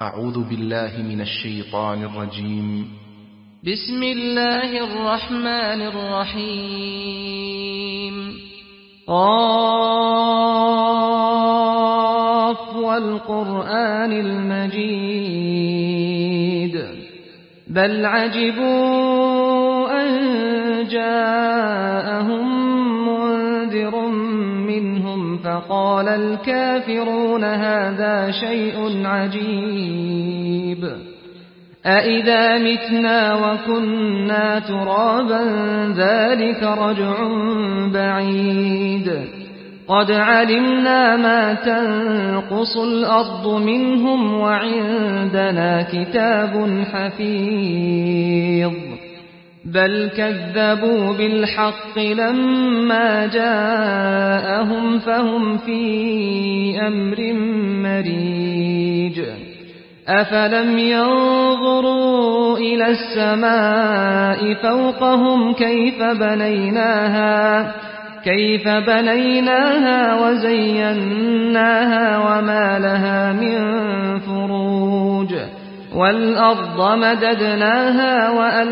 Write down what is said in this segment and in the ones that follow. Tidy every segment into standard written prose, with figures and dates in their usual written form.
أعوذ بالله من الشيطان الرجيم. بسم الله الرحمن الرحيم. قاف والقرآن المجيد بل عجبوا أن جاءهم منذر منهم فقال الكافرون هذا شيء عجيب أإذا متنا وكنا ترابا ذلك رجع بعيد قد علمنا ما تنقص الأرض منهم وعندنا كتاب حفيظ بل كذبوا بالحق لما جاءهم فهم في أمر مريج أفلم ينظروا إلى السماء فوقهم كيف بنيناها وزيناها وما لها من فروج والأرض مددناها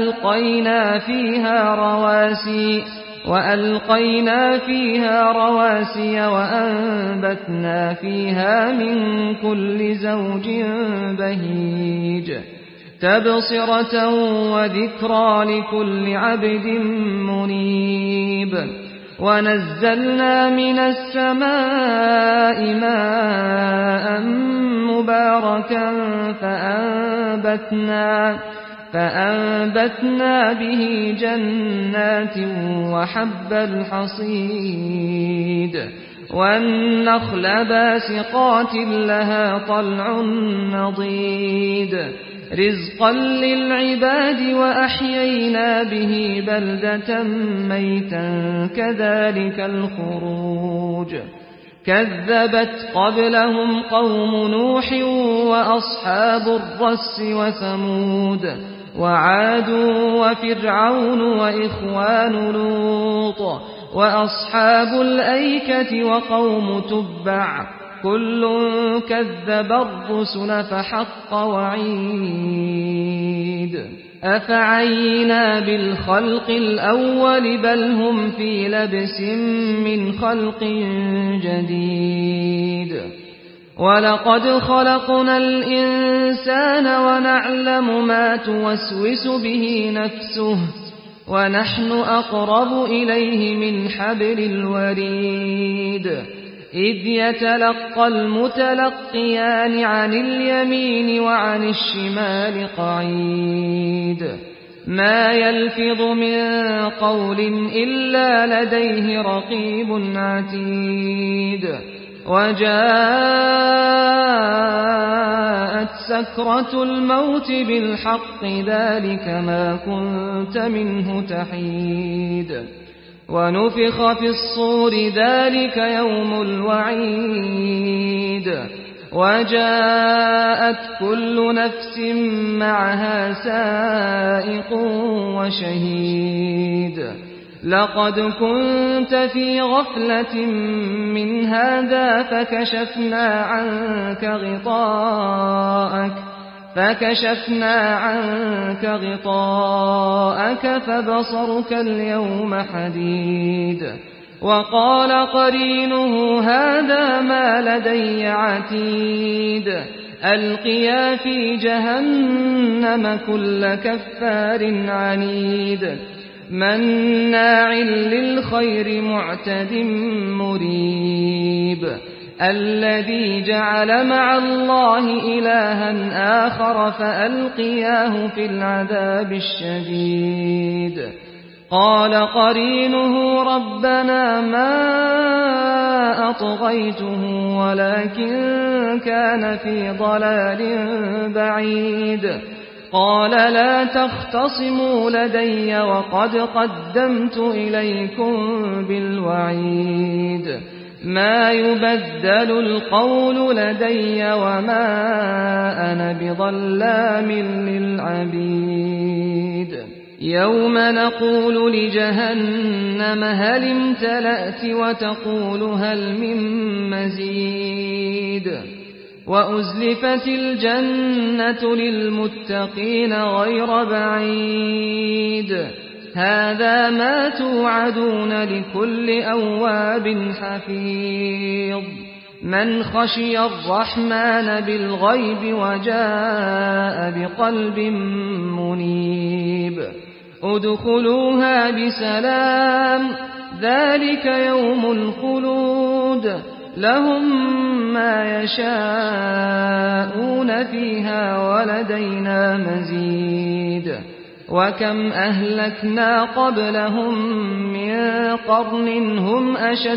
وألقينا فيها رواسي وأنبتنا فيها من كل زوج بهيج تبصرة وذكرى لكل عبد منيب ونزلنا من السماء ماء مباركا فأنبتنا به جنات وحب الحصيد والنخل باسقات لها طلع نضيد رزقا للعباد وأحيينا به بلدة ميتا كذلك الخروج كذبت قبلهم قوم نوح وأصحاب الرس وثمود وعاد وفرعون وإخوان لوط وأصحاب الأيكة وقوم تبع كل كذب الرسل فحق وعيد أفعينا بالخلق الأول بل هم في لبس من خلق جديد ولقد خلقنا الإنسان ونعلم ما توسوس به نفسه ونحن أقرب إليه من حبل الوريد إذ يتلقى المتلقيان عن اليمين وعن الشمال قعيد ما يلفظ من قول إلا لديه رقيب عتيد وجاءت سكرة الموت بالحق ذلك ما كنت منه تحيد ونفخ في الصور ذلك يوم الوعيد وجاءت كل نفس معها سائق وشهيد لقد كنت في غفلة من هذا فكشفنا عنك غطاءك فبصرك اليوم حديد وقال قرينه هذا ما لدي عتيد ألقيا في جهنم كل كفار عنيد مناع للخير معتد مريب الذي جعل مع الله إلها آخر فألقياه في العذاب الشديد قال قرينه ربنا ما أطغيته ولكن كان في ضلال بعيد قال لا تختصموا لدي وقد قدمت إليكم بالوعيد ما يبدل القول لدي وما أنا بظلام للعبيد يوم نقول لجهنم هل امتلأت وتقول هل من مزيد وأزلفت الجنة للمتقين غير بعيد هذا ما توعدون لكل أواب حفيظ من خشي الرحمن بالغيب وجاء بقلب منيب ادخلوها بسلام ذلك يوم الخلود لهم ما يشاءون فيها ولدينا مزيد وكم أهلكنا قبلهم من قرن هم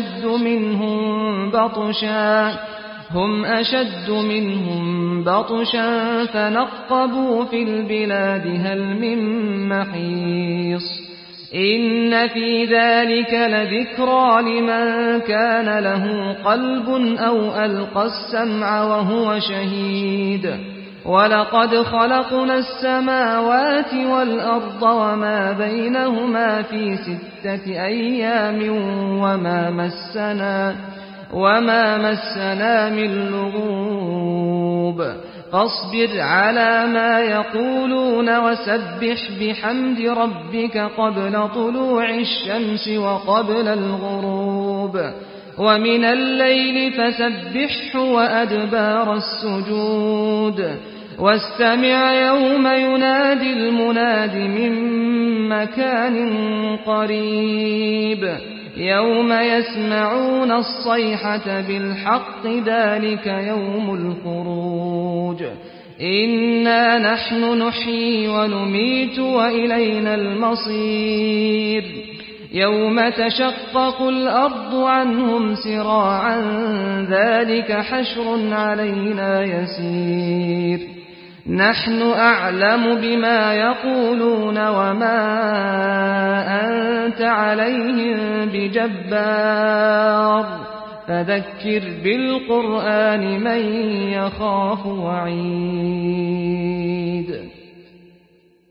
أشد منهم بطشا فنقبوا في البلاد هل من محيص إن في ذلك لذكرى لمن كان له قلب أو ألقى السمع وهو شهيد ولقد خلقنا السماوات والأرض وما بينهما في 6 أيام وما مسنا من لغوب فاصبر على ما يقولون وسبح بحمد ربك قبل طلوع الشمس وقبل الغروب ومن الليل فسبحه وأدبار السجود واستمع يوم ينادي المناد من مكان قريب يوم يسمعون الصيحة بالحق ذلك يوم الخروج إنا نحن نحيي ونميت وإلينا المصير يوم تشقق الأرض عنهم سراعا ذلك حشر علينا يسير نحن أعلم بما يقولون وما أنت عليهم بجبار فذكر بالقرآن من يخاف وعيد